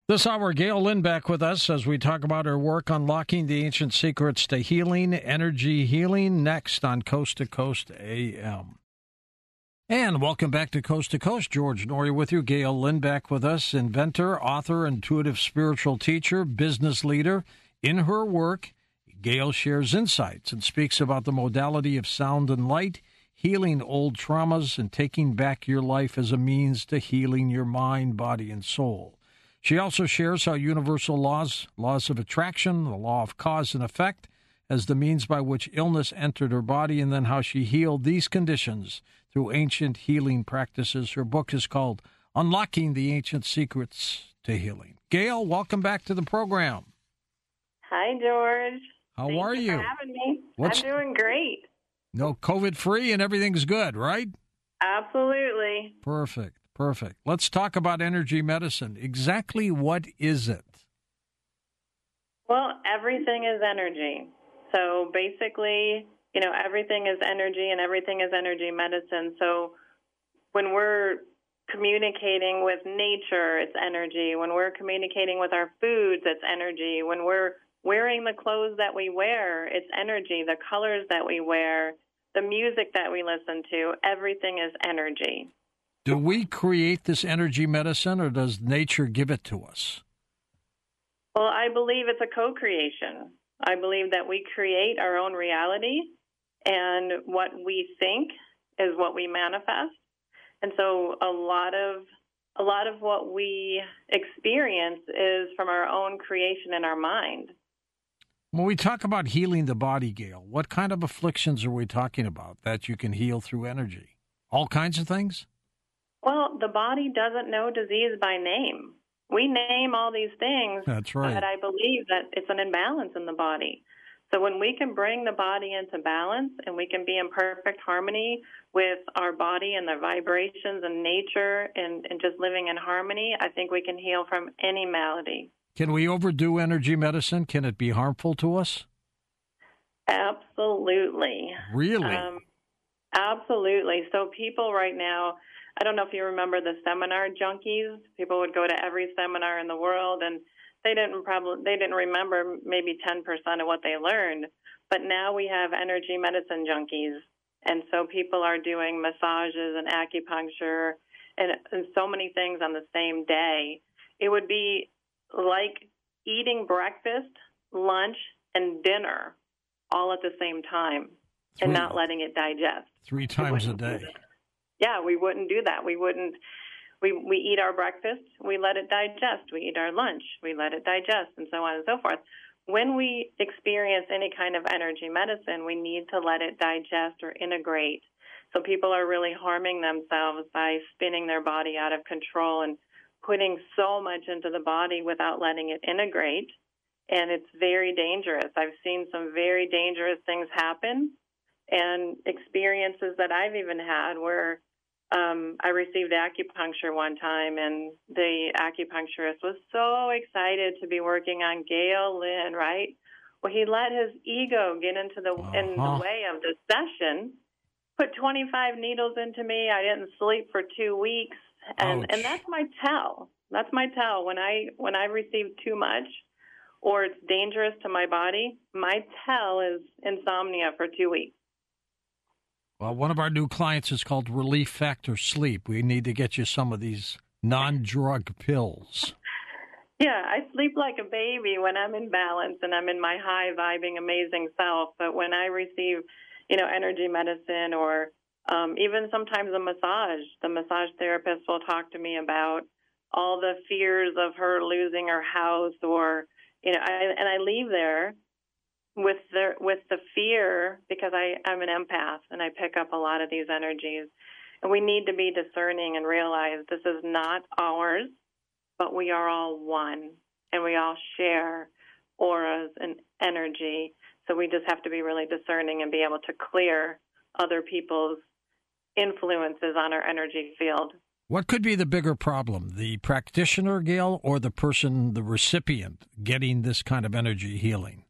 This hour, Gail Lynn back with us as we talk about her work unlocking the ancient secrets to healing, energy healing, next on Coast to Coast AM. And welcome back to Coast. George Noory with you. Gail Lynn back with us, inventor, author, intuitive spiritual teacher, business leader. In her work, Gail shares insights and speaks about the modality of sound and light, healing old traumas, and taking back your life as a means to healing your mind, body, and soul. She also shares how universal laws of attraction, the law of cause and effect, as the means by which illness entered her body, and then how she healed these conditions through ancient healing practices. Her book is called Unlocking the Ancient Secrets to Healing. Gail, welcome back to the program. Hi, George. How are you? Thanks for having me. I'm doing great. No, COVID-free and everything's good, right? Absolutely. Perfect. Let's talk about energy medicine. Exactly what is it? Well, everything is energy. So basically, everything is energy and everything is energy medicine. So when we're communicating with nature, it's energy. When we're communicating with our foods, it's energy. When we're wearing the clothes that we wear, it's energy. The colors that we wear, the music that we listen to, everything is energy. Do we create this energy medicine, or does nature give it to us? Well, I believe it's a co-creation. I believe that we create our own reality, and what we think is what we manifest. And so a lot of what we experience is from our own creation in our mind. When we talk about healing the body, Gail, what kind of afflictions are we talking about that you can heal through energy? All kinds of things? Well, the body doesn't know disease by name. We name all these things. That's right. But I believe that it's an imbalance in the body. So when we can bring the body into balance and we can be in perfect harmony with our body and the vibrations and nature and just living in harmony, I think we can heal from any malady. Can we overdo energy medicine? Can it be harmful to us? Absolutely. Really? Absolutely. So people right now, I don't know if you remember the seminar junkies. People would go to every seminar in the world, and they didn't remember maybe 10% of what they learned. But now we have energy medicine junkies, and so people are doing massages and acupuncture and so many things on the same day. It would be like eating breakfast, lunch, and dinner all at the same time and not letting it digest. 3 times a day. Yeah, we wouldn't do that. We eat our breakfast, we let it digest. We eat our lunch, we let it digest, and so on and so forth. When we experience any kind of energy medicine, we need to let it digest or integrate. So people are really harming themselves by spinning their body out of control and putting so much into the body without letting it integrate, and it's very dangerous. I've seen some very dangerous things happen and experiences that I've even had where I received acupuncture one time, and the acupuncturist was so excited to be working on Gail Lynn, right? Well, he let his ego get into in the way of the session, put 25 needles into me. I didn't sleep for 2 weeks, and that's my tell. That's my tell. When I receive too much or it's dangerous to my body, my tell is insomnia for 2 weeks. Well, one of our new clients is called Relief Factor Sleep. We need to get you some of these non-drug pills. Yeah, I sleep like a baby when I'm in balance and I'm in my high vibing, amazing self. But when I receive, energy medicine or even sometimes a massage, the massage therapist will talk to me about all the fears of her losing her house, or I leave there with the fear, because I'm an empath and I pick up a lot of these energies. And we need to be discerning and realize this is not ours, but we are all one, and we all share auras and energy. So we just have to be really discerning and be able to clear other people's influences on our energy field. What could be the bigger problem, the practitioner, Gail, or the person, the recipient, getting this kind of energy healing?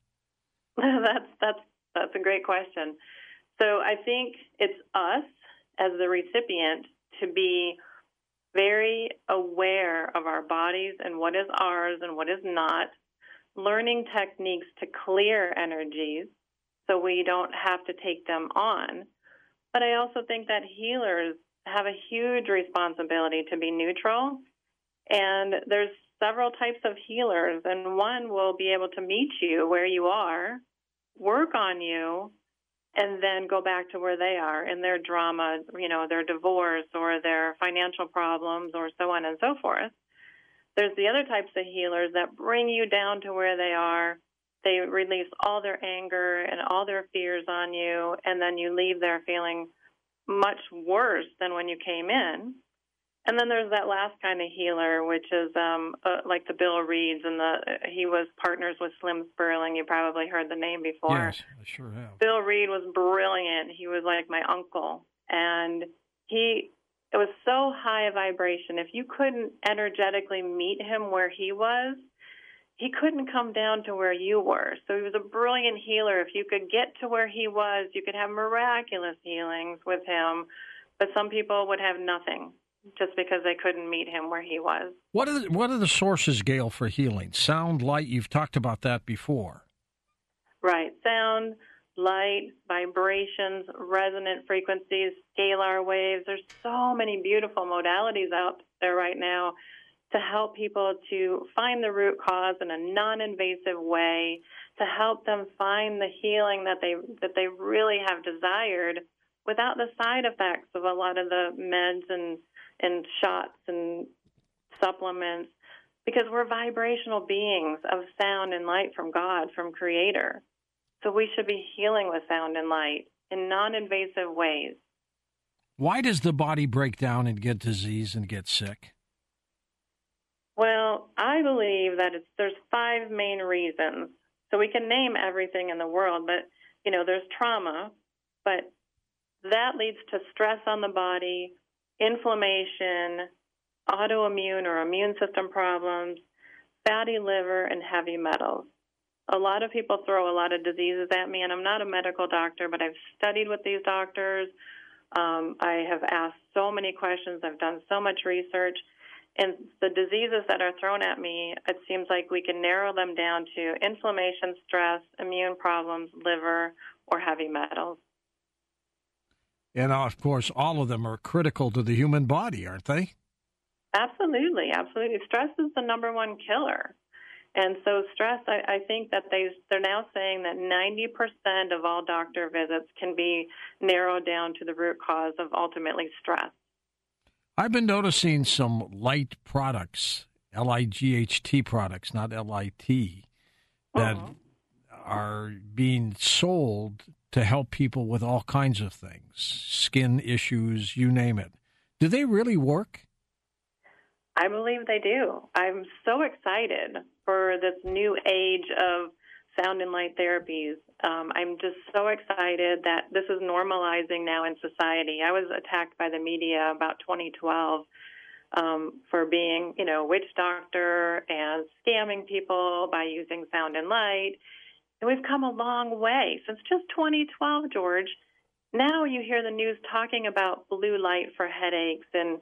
That's a great question. So I think it's us as the recipient to be very aware of our bodies and what is ours and what is not, learning techniques to clear energies so we don't have to take them on. But I also think that healers have a huge responsibility to be neutral. And there's several types of healers, and one will be able to meet you where you are, work on you, and then go back to where they are in their drama, their divorce or their financial problems or so on and so forth. There's the other types of healers that bring you down to where they are. They release all their anger and all their fears on you, and then you leave there feeling much worse than when you came in. And then there's that last kind of healer, which is like the Bill Reeds, and he was partners with Slim Sperling. You probably heard the name before. Yes, I sure have. Bill Reed was brilliant. He was like my uncle, and it was so high a vibration. If you couldn't energetically meet him where he was, he couldn't come down to where you were. So he was a brilliant healer. If you could get to where he was, you could have miraculous healings with him, but some people would have nothing, just because they couldn't meet him where he was. What are the sources, Gail, for healing? Sound, light, you've talked about that before. Right. Sound, light, vibrations, resonant frequencies, scalar waves. There's so many beautiful modalities out there right now to help people to find the root cause in a non-invasive way, to help them find the healing that they really have desired without the side effects of a lot of the meds and shots and supplements, because we're vibrational beings of sound and light from God, from Creator. So we should be healing with sound and light in non-invasive ways. Why does the body break down and get disease and get sick? Well, I believe that there's 5 main reasons. So we can name everything in the world, but, there's trauma, but that leads to stress on the body, inflammation, autoimmune or immune system problems, fatty liver, and heavy metals. A lot of people throw a lot of diseases at me, and I'm not a medical doctor, but I've studied with these doctors. I have asked so many questions. I've done so much research. And the diseases that are thrown at me, it seems like we can narrow them down to inflammation, stress, immune problems, liver, or heavy metals. And, of course, all of them are critical to the human body, aren't they? Absolutely, absolutely. Stress is the number one killer. And so stress, I think that they're now saying that 90% of all doctor visits can be narrowed down to the root cause of ultimately stress. I've been noticing some light products, L-I-G-H-T products, not L-I-T, that are being sold to help people with all kinds of things, skin issues, you name it. Do they really work? I believe they do. I'm so excited for this new age of sound and light therapies. I'm just so excited that this is normalizing now in society. I was attacked by the media about 2012 for being, witch doctor and scamming people by using sound and light. And we've come a long way since just 2012, George. Now you hear the news talking about blue light for headaches and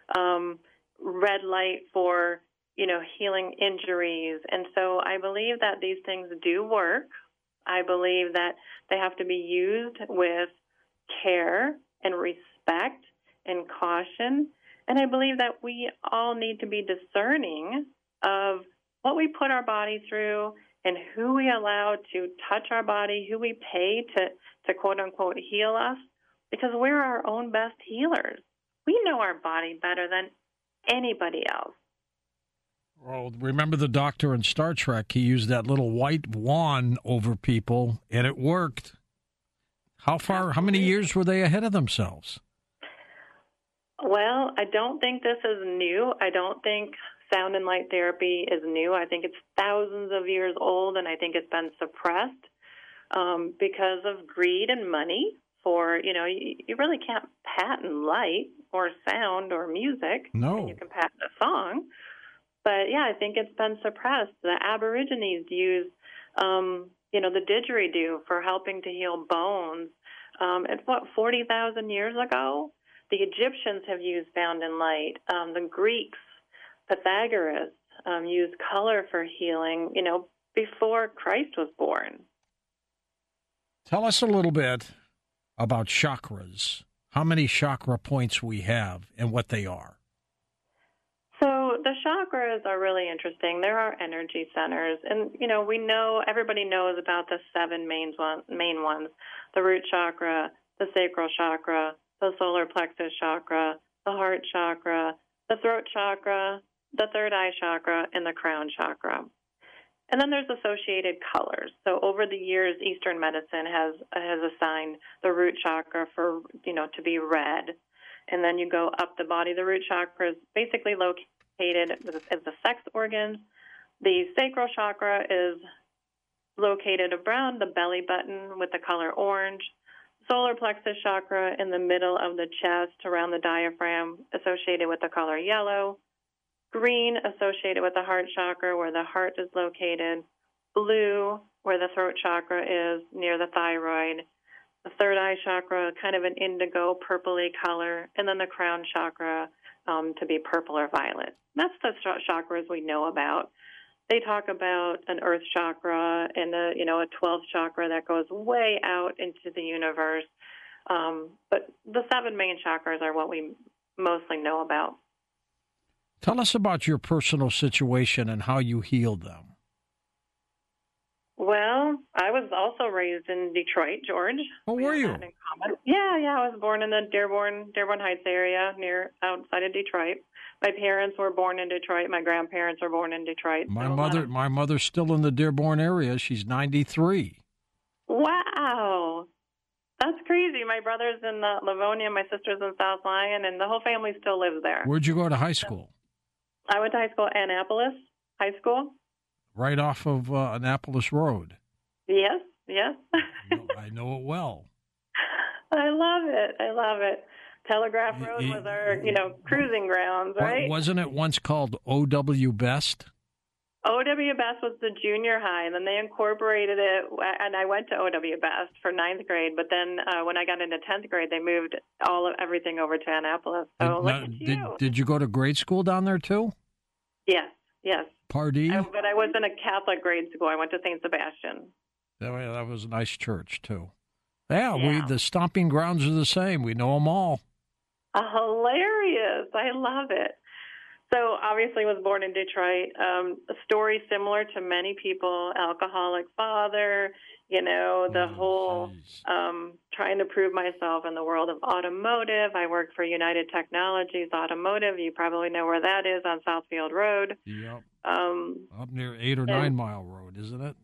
red light for, healing injuries. And so I believe that these things do work. I believe that they have to be used with care and respect and caution. And I believe that we all need to be discerning of what we put our body through and who we allow to touch our body, who we pay to quote-unquote heal us, because we're our own best healers. We know our body better than anybody else. Well, remember the doctor in Star Trek? He used that little white wand over people, and it worked. How many years were they ahead of themselves? Well, I don't think this is new. I don't think sound and light therapy is new. I think it's thousands of years old, and I think it's been suppressed because of greed and money. You really can't patent light or sound or music. No. You can patent a song. But, yeah, I think it's been suppressed. The Aborigines use, the didgeridoo for helping to heal bones. It's, 40,000 years ago? The Egyptians have used sound and light. The Greeks, Pythagoras, used color for healing, before Christ was born. Tell us a little bit about chakras, how many chakra points we have and what they are. So the chakras are really interesting. There are energy centers, and everybody knows about the 7 main ones: the root chakra, the sacral chakra, the solar plexus chakra, the heart chakra, the throat chakra, the third eye chakra, and the crown chakra. And then there's associated colors. So over the years, Eastern medicine has assigned the root chakra for, to be red. And then you go up the body. The root chakra is basically located as the sex organs. The sacral chakra is located around the belly button with the color orange. Solar plexus chakra in the middle of the chest around the diaphragm, associated with the color yellow. Green, associated with the heart chakra, where the heart is located. Blue, where the throat chakra is, near the thyroid. The third eye chakra, kind of an indigo, purpley color. And then the crown chakra to be purple or violet. That's the chakras we know about. They talk about an earth chakra and a 12th chakra that goes way out into the universe. But the 7 main chakras are what we mostly know about. Tell us about your personal situation and how you healed them. Well, I was also raised in Detroit, George. Oh, were you? Yeah. I was born in the Dearborn Heights area, outside of Detroit. My parents were born in Detroit. My grandparents were born in Detroit. My mother's still in the Dearborn area. She's 93. Wow. That's crazy. My brother's in Livonia, my sister's in South Lyon, and the whole family still lives there. Where'd you go to high school? I went to high school at Annapolis High School. Right off of Annapolis Road. Yes. I know it well. I love it. Telegraph Road was our, cruising grounds, right? Wasn't it once called O.W. Best? O.W. Best was the junior high, and then they incorporated it, and I went to O.W. Best for 9th grade, but then when I got into 10th grade, they moved everything over to Annapolis. So did you go to grade school down there, too? Yes. Pardee? But I was in a Catholic grade school. I went to St. Sebastian. That was a nice church, too. Yeah. The stomping grounds are the same. We know them all. Hilarious. I love it. So obviously was born in Detroit. A story similar to many people, alcoholic father, the whole trying to prove myself in the world of automotive. I worked for United Technologies Automotive. You probably know where that is on Southfield Road. Yep. Up near 8 or 9 Mile Road, isn't it?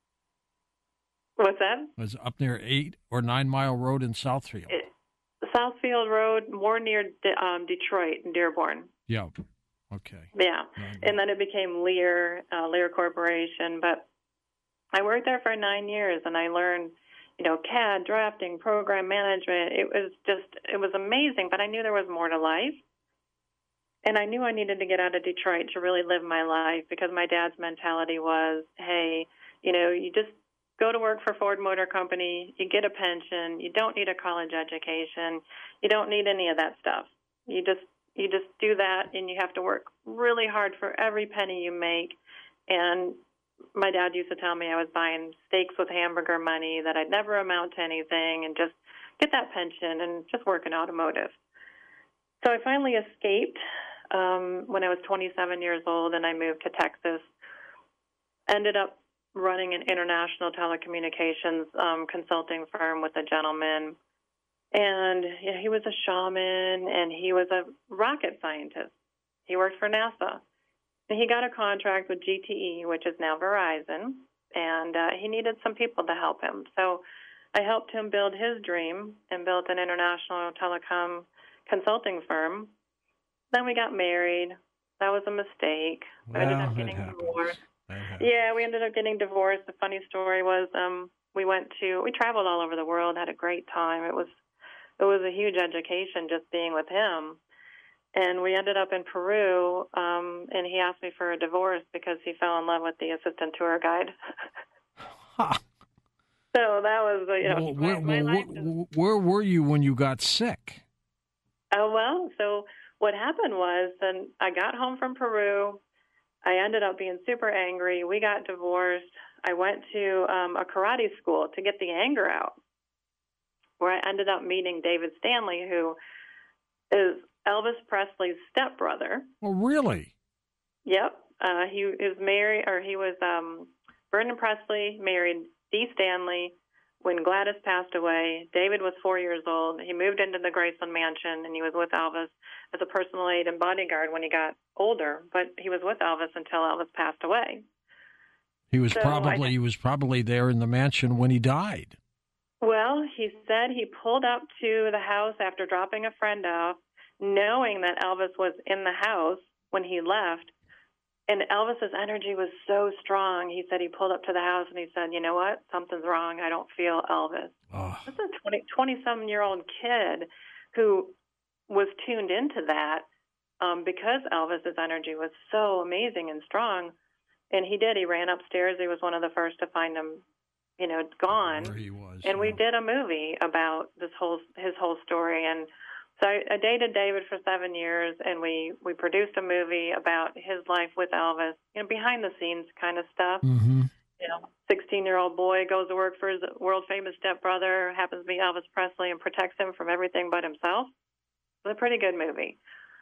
What's that? It's up near 8 or 9 Mile Road in Southfield. Southfield Road, more near Detroit and Dearborn. Yeah. Okay. Yeah. And then it became Lear Corporation. But I worked there for 9 years, and I learned, CAD, drafting, program management. It was amazing, but I knew there was more to life. And I knew I needed to get out of Detroit to really live my life, because my dad's mentality was, hey, you just go to work for Ford Motor Company, you get a pension, you don't need a college education, you don't need any of that stuff. You just do that, and you have to work really hard for every penny you make. And my dad used to tell me I was buying steaks with hamburger money, that I'd never amount to anything, and just get that pension and just work in automotive. So I finally escaped when I was 27 years old, and I moved to Texas. Ended up running an international telecommunications consulting firm with a gentleman. And he was a shaman, and he was a rocket scientist. He worked for NASA. And he got a contract with GTE, which is now Verizon, and he needed some people to help him. So I helped him build his dream and built an international telecom consulting firm. Then we got married. That was a mistake. We ended up getting divorced. Yeah, we ended up getting divorced. The funny story was we traveled all over the world, had a great time. It was a huge education just being with him. And we ended up in Peru, and he asked me for a divorce because he fell in love with the assistant tour guide. So that was, where were you when you got sick? Oh, well, so what happened was then I got home from Peru. I ended up being super angry. We got divorced. I went to a karate school to get the anger out, where I ended up meeting David Stanley, who is Elvis Presley's stepbrother. Oh, really? Yep. He is married, or he was Vernon Presley married Dee Stanley. When Gladys passed away, David was 4 years old. He moved into the Graceland Mansion, and he was with Elvis as a personal aide and bodyguard when he got older. But he was with Elvis until Elvis passed away. He was probably there in the mansion when he died. Well, he said he pulled up to the house after dropping a friend off, knowing that Elvis was in the house when he left. And Elvis's energy was so strong. He said he pulled up to the house and he said, you know what? Something's wrong. I don't feel Elvis. Oh. This is a 20-some-year-old kid who was tuned into that because Elvis's energy was so amazing and strong. And he did. He ran upstairs. He was one of the first to find him, gone. Where he was. And we did a movie about his whole story. And so I dated David for 7 years, and we produced a movie about his life with Elvis, behind the scenes kind of stuff. Mm-hmm. 16-year-old boy goes to work for his world-famous stepbrother, happens to be Elvis Presley, and protects him from everything but himself. It's a pretty good movie.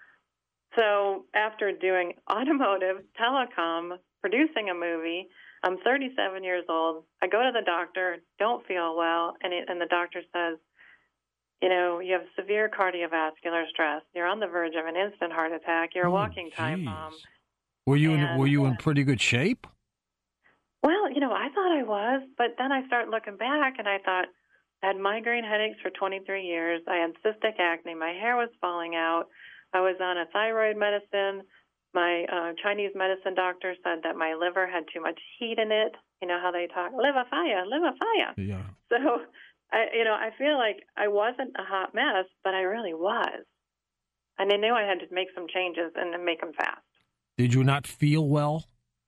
So after doing automotive, telecom, producing a movie, I'm 37 years old. I go to the doctor, don't feel well, and the doctor says, you have severe cardiovascular stress. You're on the verge of an instant heart attack. You're a walking time bomb. Were you in pretty good shape? Well, I thought I was, but then I started looking back, and I thought I had migraine headaches for 23 years. I had cystic acne. My hair was falling out. I was on a thyroid medicine. My Chinese medicine doctor said that my liver had too much heat in it. You know how they talk, liver fire. Yeah. So, I feel like I wasn't a hot mess, but I really was. And I knew I had to make some changes and then make them fast. Did you not feel well?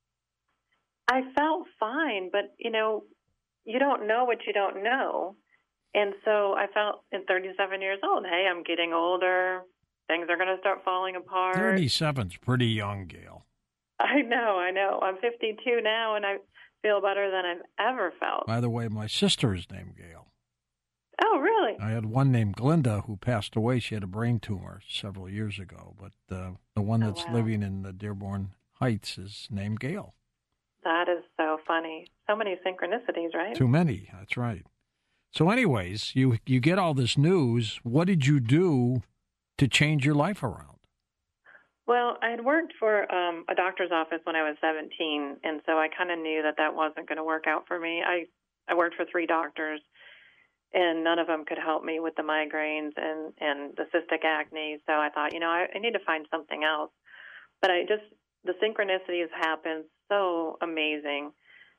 I felt fine, but, you don't know what you don't know. And so I felt at 37 years old, hey, I'm getting older. Things are going to start falling apart. 37's pretty young, Gail. I know. I'm 52 now, and I feel better than I've ever felt. By the way, my sister is named Gail. Oh, really? I had one named Glinda who passed away. She had a brain tumor several years ago, but the one that's living in the Dearborn Heights is named Gail. That is so funny. So many synchronicities, right? Too many. That's right. So anyways, you get all this news. What did you do to change your life around? Well, I had worked for a doctor's office when I was 17, and so I kind of knew that wasn't going to work out for me. I worked for 3 doctors, and none of them could help me with the migraines and the cystic acne. So I thought, I need to find something else. But the synchronicities happened so amazing.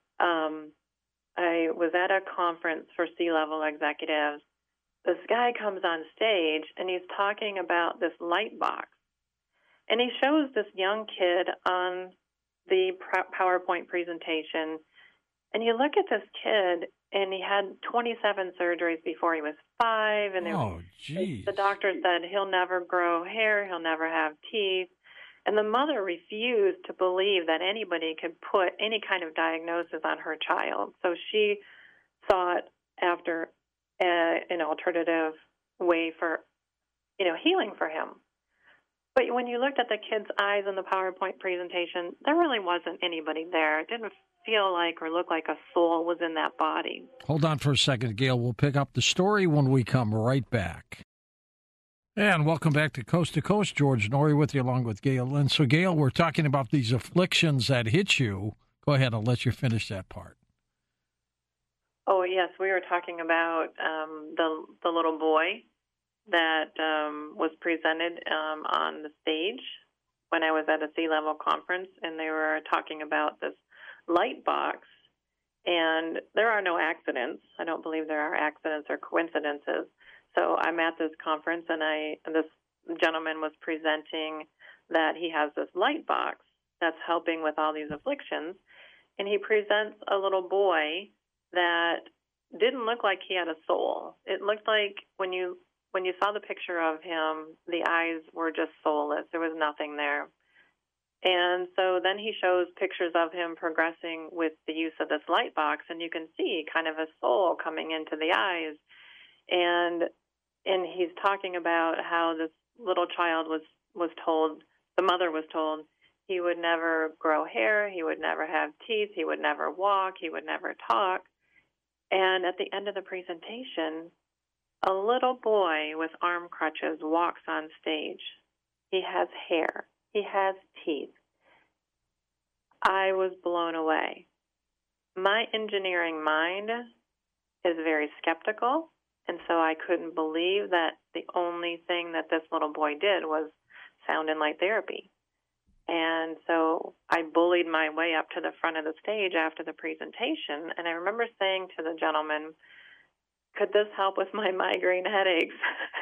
I was at a conference for C-level executives. This guy comes on stage, and he's talking about this light box. And he shows this young kid on the PowerPoint presentation, and you look at this kid, and he had 27 surgeries before he was 5. And the doctor said he'll never grow hair, he'll never have teeth. And the mother refused to believe that anybody could put any kind of diagnosis on her child. So she sought after an alternative way for, healing for him. But when you looked at the kid's eyes in the PowerPoint presentation, there really wasn't anybody there. It didn't feel like or look like a soul was in that body. Hold on for a second, Gail. We'll pick up the story when we come right back. And welcome back to Coast. George Noory with you along with Gail. And so, Gail, we're talking about these afflictions that hit you. Go ahead. I'll let you finish that part. Oh, yes. We were talking about the little boy that was presented on the stage when I was at a C-level conference, and they were talking about this light box. And there are no accidents. I don't believe there are accidents or coincidences. So I'm at this conference, and this gentleman was presenting that he has this light box that's helping with all these afflictions, and he presents a little boy that didn't look like he had a soul. It looked like when you when you saw the picture of him, the eyes were just soulless. There was nothing there. And so then he shows pictures of him progressing with the use of this light box, and you can see kind of a soul coming into the eyes. And he's talking about how this little child was told, the mother was told, he would never grow hair, he would never have teeth, he would never walk, he would never talk. And at the end of the presentation, a little boy with arm crutches walks on stage. He has hair. He has teeth. I was blown away. My engineering mind is very skeptical, and so I couldn't believe that the only thing that this little boy did was sound and light therapy. And so I bullied my way up to the front of the stage after the presentation, and I remember saying to the gentleman, "Could this help with my migraine headaches?"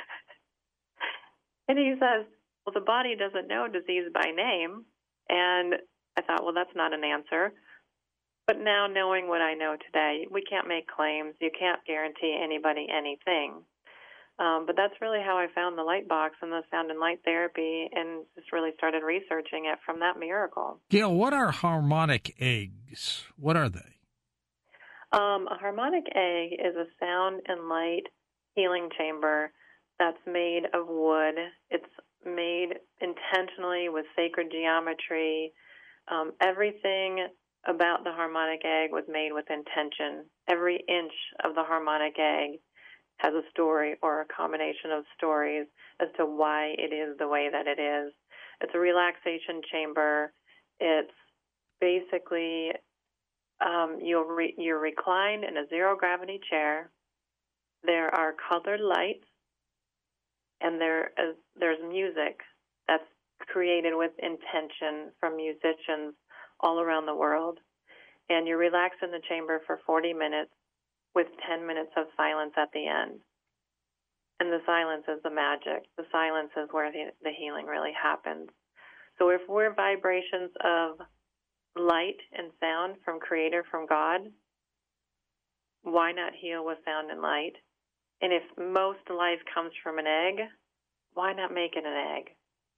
And he says, "Well, the body doesn't know disease by name." And I thought, well, that's not an answer. But now knowing what I know today, we can't make claims. You can't guarantee anybody anything. But that's really how I found the light box and the sound and light therapy, and just really started researching it from that miracle. Gail, what are harmonic eggs? What are they? A harmonic egg is a sound and light healing chamber that's made of wood. It's made intentionally with sacred geometry. Everything about the harmonic egg was made with intention. Every inch of the harmonic egg has a story or a combination of stories as to why it is the way that it is. It's a relaxation chamber. It's basically you're reclined in a zero-gravity chair. There are colored lights, and there's music that's created with intention from musicians all around the world. And you relax in the chamber for 40 minutes with 10 minutes of silence at the end. And the silence is the magic. The silence is where the healing really happens. So if we're vibrations of light and sound from Creator, from God, why not heal with sound and light? And if most life comes from an egg, why not make it an egg?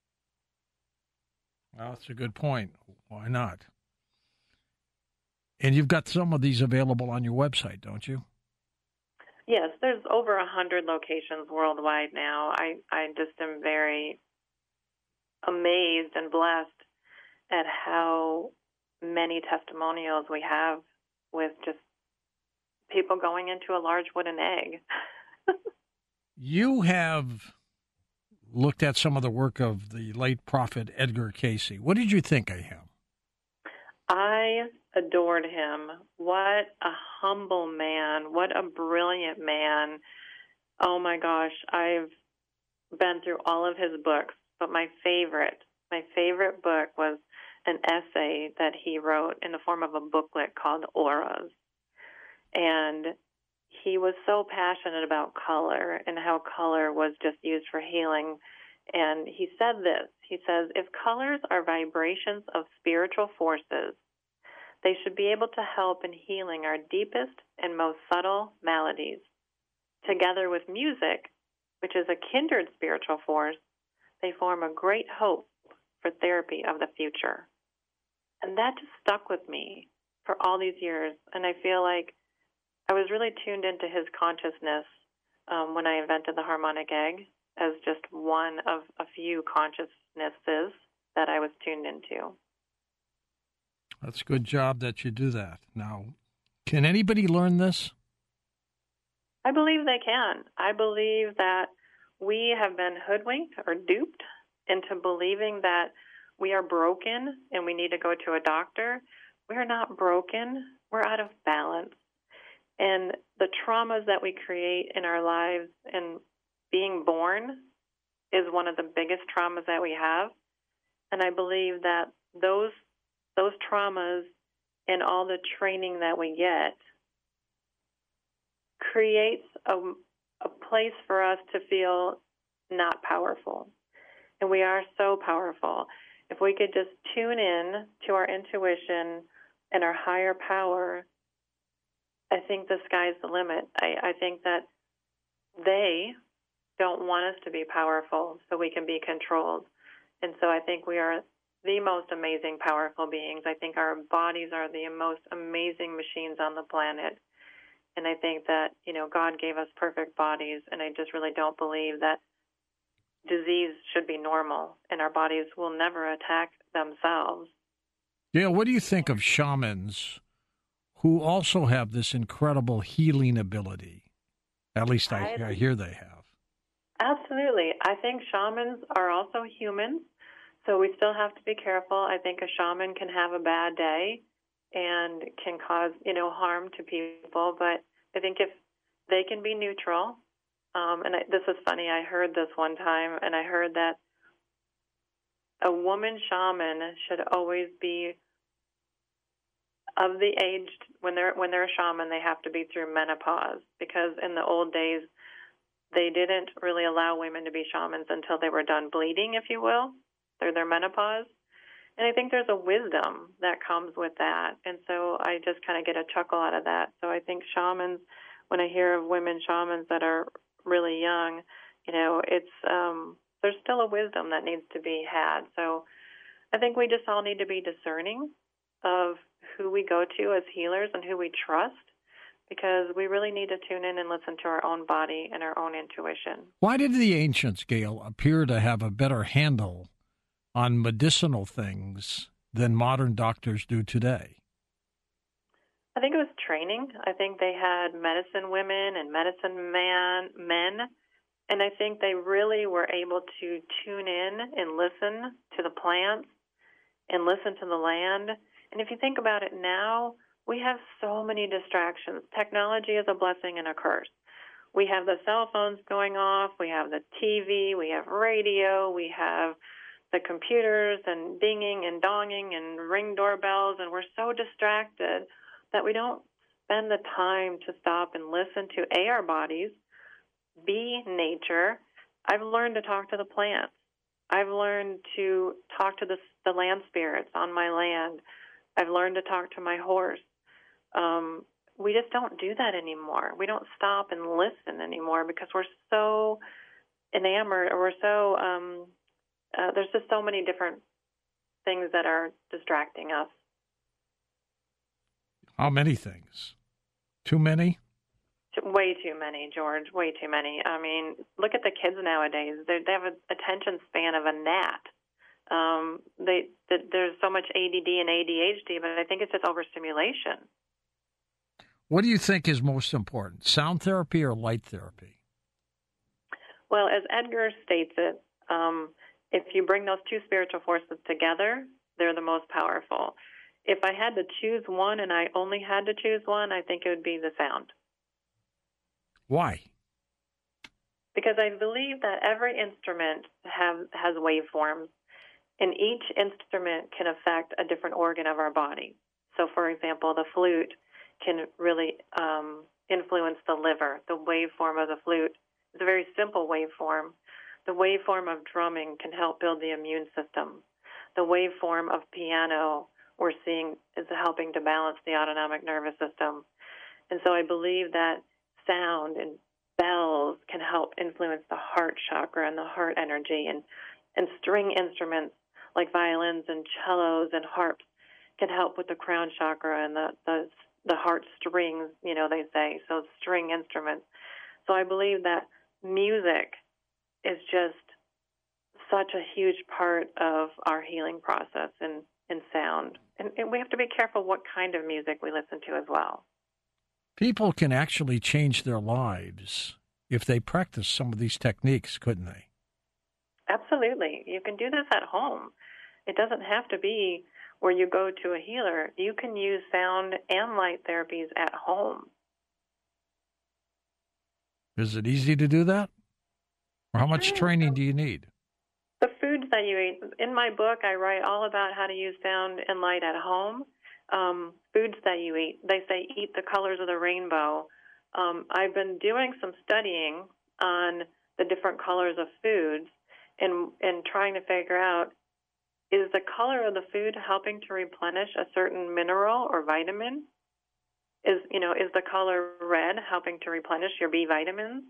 Well, that's a good point. Why not? And you've got some of these available on your website, don't you? Yes, there's over 100 locations worldwide now. I just am very amazed and blessed at how many testimonials we have with just people going into a large wooden egg. You have looked at some of the work of the late prophet Edgar Cayce. What did you think of him? I adored him. What a humble man. What a brilliant man. Oh, my gosh. I've been through all of his books, but my favorite book was an essay that he wrote in the form of a booklet called Auras. And he was so passionate about color and how color was just used for healing. And he said this, he says, if colors are vibrations of spiritual forces, they should be able to help in healing our deepest and most subtle maladies. Together with music, which is a kindred spiritual force, they form a great hope for therapy of the future. And that just stuck with me for all these years. And I feel like I was really tuned into his consciousness when I invented the harmonic egg as just one of a few consciousnesses that I was tuned into. That's a good job that you do that. Now, can anybody learn this? I believe they can. I believe that we have been hoodwinked or duped into believing that we are broken and we need to go to a doctor. We're not broken. We're out of balance. And the traumas that we create in our lives and being born is one of the biggest traumas that we have. And I believe that those traumas and all the training that we get creates a place for us to feel not powerful. And we are so powerful. If we could just tune in to our intuition and our higher power, I think the sky's the limit. I think that they don't want us to be powerful so we can be controlled. And so I think we are the most amazing, powerful beings. I think our bodies are the most amazing machines on the planet. And I think that, God gave us perfect bodies, and I just really don't believe that disease should be normal, and our bodies will never attack themselves. Gail, what do you think of shamans who also have this incredible healing ability? At least I hear they have. Absolutely. I think shamans are also humans, so we still have to be careful. I think a shaman can have a bad day and can cause, harm to people, but I think if they can be neutral, this is funny, I heard this one time, and I heard that a woman shaman should always be of the age when they're a shaman, they have to be through menopause, because in the old days they didn't really allow women to be shamans until they were done bleeding, if you will, through their menopause. And I think there's a wisdom that comes with that, and so I just kind of get a chuckle out of that. So I think shamans, when I hear of women shamans that are really young, it's there's still a wisdom that needs to be had. So I think we just all need to be discerning of who we go to as healers and who we trust, because we really need to tune in and listen to our own body and our own intuition. Why did the ancients, Gail, appear to have a better handle on medicinal things than modern doctors do today? I think it was training. I think they had medicine women and medicine men, and I think they really were able to tune in and listen to the plants and listen to the land. And if you think about it now, we have so many distractions. Technology is a blessing and a curse. We have the cell phones going off, we have the TV, we have radio, we have the computers and dinging and donging and ring doorbells, and we're so distracted that we don't spend the time to stop and listen to our bodies, B, nature. I've learned to talk to the plants. I've learned to talk to the land spirits on my land. I've learned to talk to my horse. We just don't do that anymore. We don't stop and listen anymore because we're so enamored, or we're so, there's just so many different things that are distracting us. How many things? Too many? Way too many, George. Way too many. I mean, look at the kids nowadays. They have an attention span of a gnat. There's so much ADD and ADHD, but I think it's just overstimulation. What do you think is most important, sound therapy or light therapy? Well, as Edgar states it, if you bring those two spiritual forces together, they're the most powerful. If I had to choose one, and I only had to choose one, I think it would be the sound. Why? Because I believe that every instrument has waveforms, and each instrument can affect a different organ of our body. So, for example, the flute can really influence the liver. The waveform of the flute is a very simple waveform. The waveform of drumming can help build the immune system. The waveform of piano we're seeing is helping to balance the autonomic nervous system. And so I believe that sound and bells can help influence the heart chakra and the heart energy, and string instruments like violins and cellos and harps can help with the crown chakra and the heart strings, they say, so string instruments. So I believe that music is just such a huge part of our healing process in sound. And we have to be careful what kind of music we listen to as well. People can actually change their lives if they practice some of these techniques, couldn't they? Absolutely. You can do this at home. It doesn't have to be where you go to a healer. You can use sound and light therapies at home. Is it easy to do that? Or how much training do you need? The foods that you eat. In my book, I write all about how to use sound and light at home. Foods that you eat. They say eat the colors of the rainbow. I've been doing some studying on the different colors of foods and trying to figure out, is the color of the food helping to replenish a certain mineral or vitamin? Is the color red helping to replenish your B vitamins?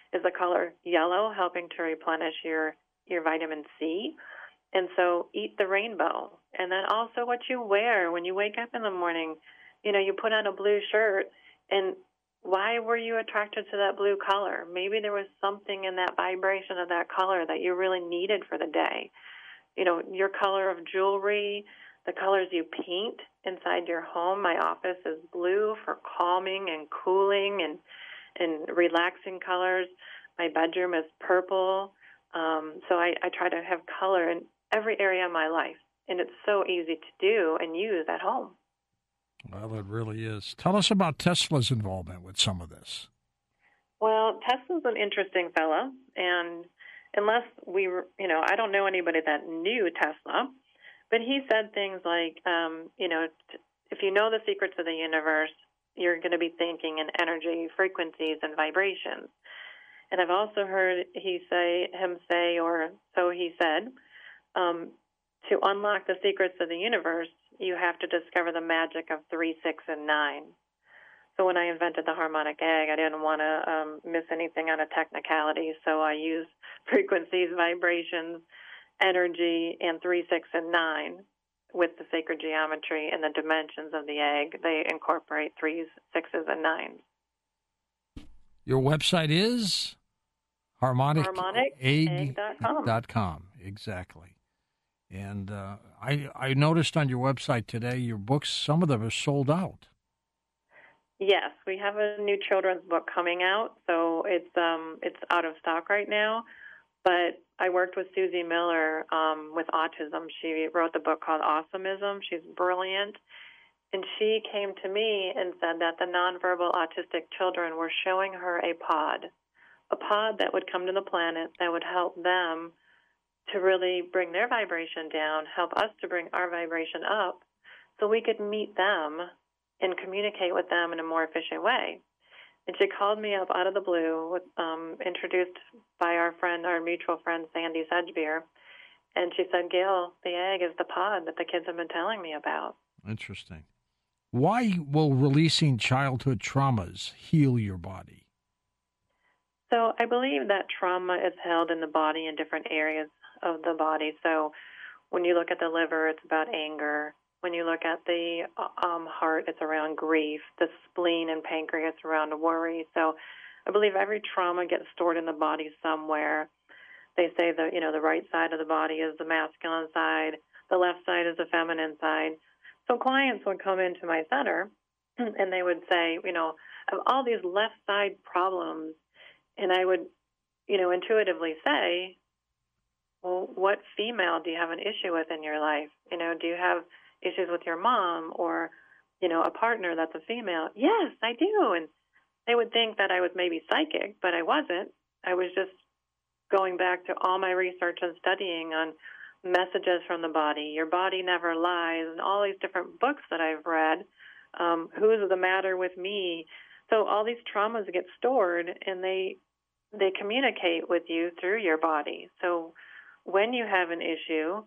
is the color yellow, helping to replenish your vitamin C. And so eat the rainbow. And then also what you wear when you wake up in the morning. You put on a blue shirt, and why were you attracted to that blue color? Maybe there was something in that vibration of that color that you really needed for the day. Your color of jewelry, the colors you paint inside your home. My office is blue for calming and cooling and relaxing colors. My bedroom is purple. So I try to have color in every area of my life, and it's so easy to do and use at home. Well, it really is. Tell us about Tesla's involvement with some of this. Well, Tesla's an interesting fella, and unless I don't know anybody that knew Tesla, but he said things like, if you know the secrets of the universe, you're going to be thinking in energy, frequencies, and vibrations. And I've also heard him say, or so he said, to unlock the secrets of the universe, you have to discover the magic of 3, 6, and 9. So when I invented the harmonic egg, I didn't want to miss anything on a technicality, so I used frequencies, vibrations, energy, and 3, 6, and 9 with the sacred geometry and the dimensions of the egg. They incorporate 3s, 6s, and 9s. Your website is harmonicegg.com. Exactly. And I noticed on your website today, your books, some of them are sold out. Yes, we have a new children's book coming out, so it's out of stock right now. But I worked with Susie Miller with autism. She wrote the book called Awesomeism. She's brilliant. And she came to me and said that the nonverbal autistic children were showing her a pod that would come to the planet that would help them to really bring their vibration down, help us to bring our vibration up, so we could meet them and communicate with them in a more efficient way. And she called me up out of the blue, introduced by our mutual friend, Sandy Sedgbeer, and she said, Gail, the egg is the pod that the kids have been telling me about. Interesting. Why will releasing childhood traumas heal your body? So I believe that trauma is held in the body in different areas of the body. So when you look at the liver, it's about anger. When you look at the heart, it's around grief. The spleen and pancreas around worry. So I believe every trauma gets stored in the body somewhere. They say that, the right side of the body is the masculine side, the left side is the feminine side. So clients would come into my center and they would say, I have all these left side problems. And I would, intuitively say, well, what female do you have an issue with in your life? Do you have issues with your mom or, a partner that's a female? Yes, I do. And they would think that I was maybe psychic, but I wasn't. I was just going back to all my research and studying on messages from the body. Your body never lies, and all these different books that I've read. Who's the matter with me? So all these traumas get stored, and they communicate with you through your body. So when you have an issue,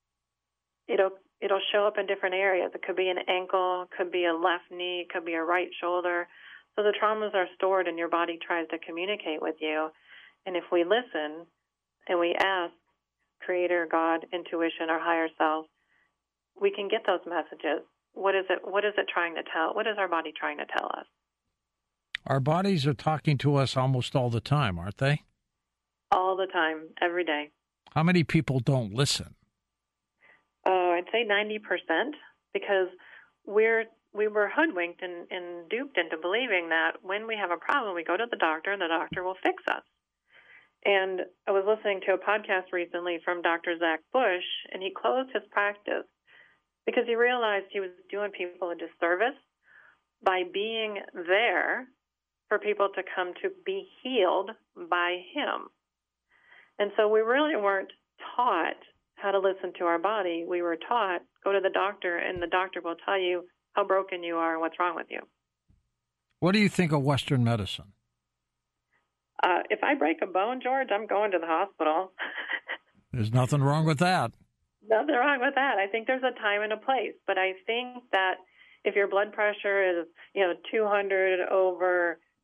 it'll show up in different areas. It could be an ankle, could be a left knee, could be a right shoulder. So the traumas are stored, and your body tries to communicate with you. And if we listen and we ask Creator, God, intuition, or higher self, we can get those messages. What is it trying to tell? What is our body trying to tell us? Our bodies are talking to us almost all the time, aren't they? All the time, every day. How many people don't listen? I'd say 90%, because we were hoodwinked and duped into believing that when we have a problem, we go to the doctor and the doctor will fix us. And I was listening to a podcast recently from Dr. Zach Bush, and he closed his practice because he realized he was doing people a disservice by being there for people to come to be healed by him. And so we really weren't taught how to listen to our body. We were taught, go to the doctor, and the doctor will tell you how broken you are and what's wrong with you. What do you think of Western medicine? If I break a bone, George, I'm going to the hospital. There's nothing wrong with that. Nothing wrong with that. I think there's a time and a place. But I think that if your blood pressure is, 200 over,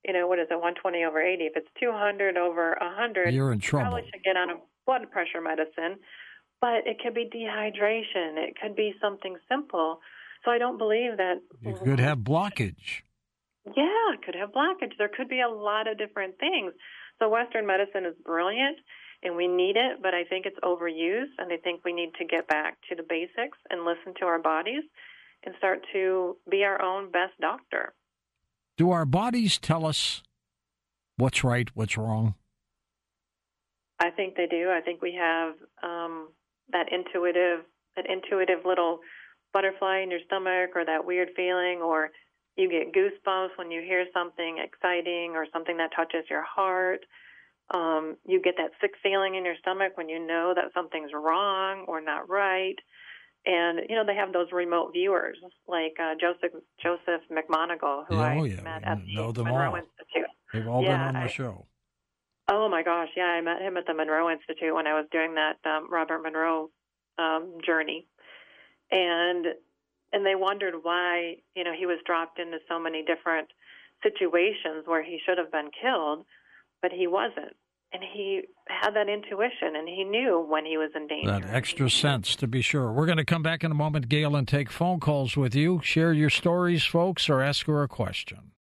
what is it, 120 over 80. If it's 200 over 100, you're in trouble. Probably should get on a blood pressure medicine. But it could be dehydration. It could be something simple. So I don't believe that. You could have blockage. Yeah, it could have blockage. There could be a lot of different things. So Western medicine is brilliant, and we need it, but I think it's overused, and I think we need to get back to the basics and listen to our bodies and start to be our own best doctor. Do our bodies tell us what's right, what's wrong? I think they do. I think we have that intuitive little butterfly in your stomach, or that weird feeling, or you get goosebumps when you hear something exciting or something that touches your heart. You get that sick feeling in your stomach when you know that something's wrong or not right. And, they have those remote viewers like Joseph McMoneagle, who I met at the Monroe Institute. They've all been on the show. Oh, my gosh, yeah, I met him at the Monroe Institute when I was doing that Robert Monroe journey. And they wondered why, he was dropped into so many different situations where he should have been killed, but he wasn't. And he had that intuition, and he knew when he was in danger. That extra sense, to be sure. We're going to come back in a moment, Gail, and take phone calls with you. Share your stories, folks, or ask her a question.